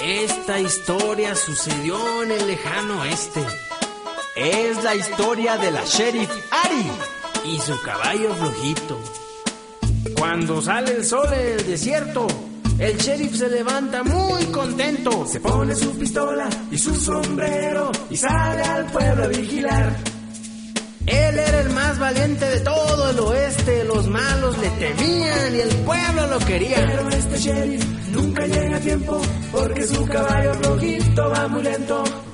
Esta historia sucedió en el lejano oeste. Es la historia de la Sheriff Ari y su caballo flojito. Cuando sale el sol en el desierto, el sheriff se levanta muy contento. Se pone su pistola y su sombrero y sale al pueblo a vigilar. Él era el más valiente de todo el oeste. Los malos le temían y el pueblo lo quería. Pero este sheriff nunca llega a tiempo porque su caballo flojito va muy lento.